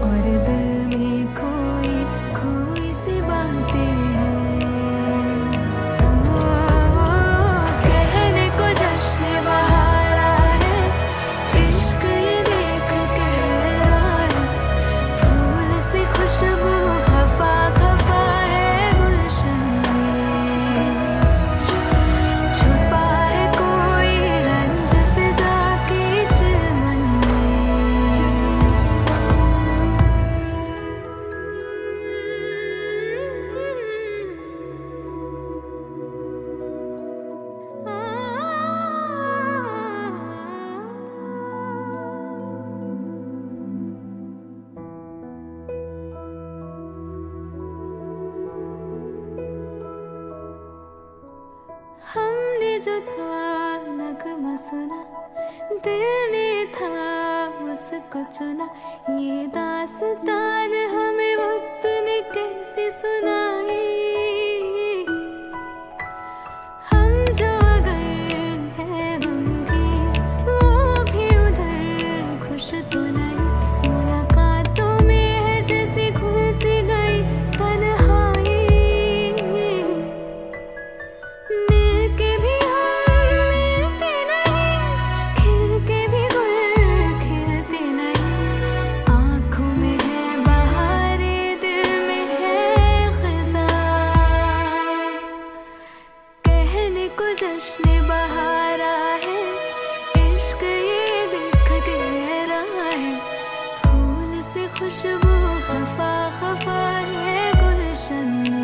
और दिल में खोई खोई सी बातें हैं। कहने को जश्न बहारा है, इश्क ये देख के हैरान, फूल सी खुशबू खफा खफा है गुलशन में, छुपा है कोई रंज फिजा के चिलमन हमने जो था नगमा सुना, दिल ने था उसको चुना, ये दास्तान हमें वक्त ने कैसे सुनाई। हम जो अगर है गमगी, वो भी उधर खुश तो नहीं, मुलाकातों में है जैसी घुल सी गई तन्हाई। मिलके भी हम मिलते नहीं, खिलके भी गुल खिलते नहीं, आँखों में है बहारे, दिल में है खिज़ां। कहने को जश्न बहारा है, इश्क ये देख गहरा है, फूल से खुशबू खफा खफा है गुलशन में।